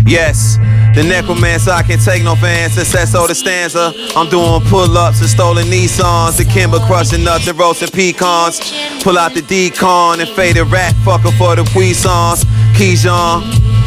Yes, the necromancer, I can't take no fans. Successor the stanza. I'm doing pull-ups and stolen Nissans. The Kimber crushing nuts and roasting pecans. Pull out the decon and faded rat fucker for the puissance. Keyjon,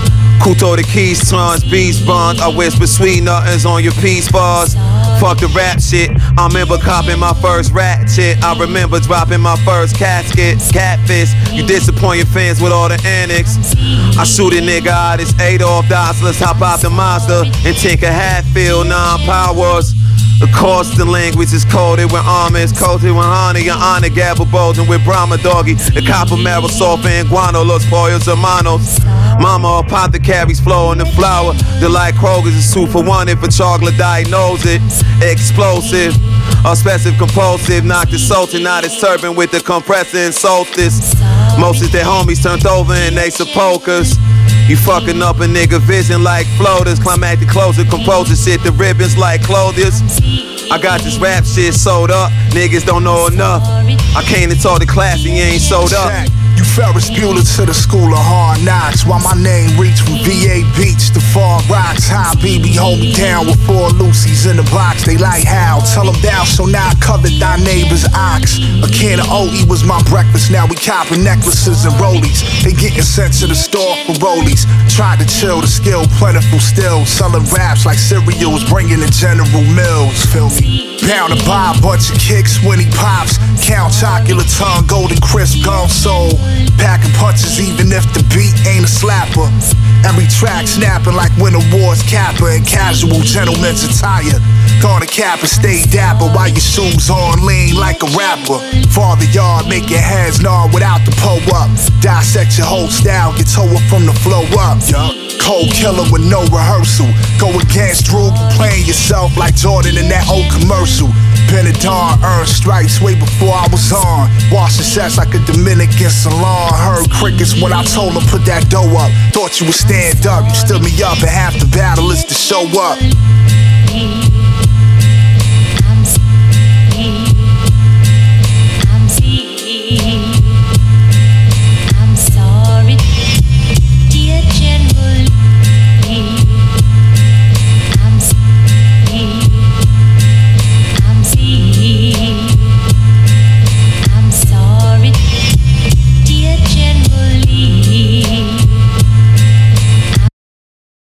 Kuto the keys, trons, beast bonds. I whisper sweet nothings on your peace bars. Fuck the rap shit. I remember copping my first ratchet. I remember dropping my first casket. Catfish, you disappoint your fans with all the annex. I shoot a nigga out his Adolf Dassler's, hop out the Mazda and tinker Hatfield, non-powers. Of course the language is coded with almonds, coated with honey, and honor Gabble Bolden with Brahma Doggy. The copper marrow, sulfur and guano, los pollos hermanos. Mama apothecaries flow in the flour. The light Kroger's is 2 for 1 if a chocolate diagnose it. Explosive, obsessive compulsive, knock the sultan out his turban with the compressor and solstice. Most of their homies turned over and they sepulchers. You fucking up a nigga vision like floaters. Climactic closer, composer shit, the ribbons like clothiers. I got this rap shit sold up, niggas don't know enough. I came to talk to class and you ain't sold up. You Ferris Bueller to the school of hard knocks. While my name reached from VA Beach to Far Rocks. High BB hold me down with 4 Lucy's in the box. They like how, tell them thou shall not covet thy neighbor's ox. A can of OE was my breakfast, now we copping necklaces and rollies. They getting sent to the store for rollies. Tried to chill, the skill plentiful still. Selling raps like cereals, bringing in General Mills, feel me? Bound to buy a bunch of kicks when he pops. Count chocolate tongue, golden crisp, gum soul. Packing punches even if the beat ain't a slapper. Every track snapping like when awards capper in casual gentleman's attire. Gonna cap and stay dapper while your shoes on lean like a rapper. Father yard make your hands nod without the pull up. Dissect your whole style, get toe up from the flow up. Cold killer with no rehearsal. Go against Drew, playing yourself like Jordan in that old commercial. Benadon earned stripes way before I was on. Washing sets like a Dominican salon. Heard crickets when I told him put that dough up. Thought you would stand up, you stood me up, and half the battle is to show up.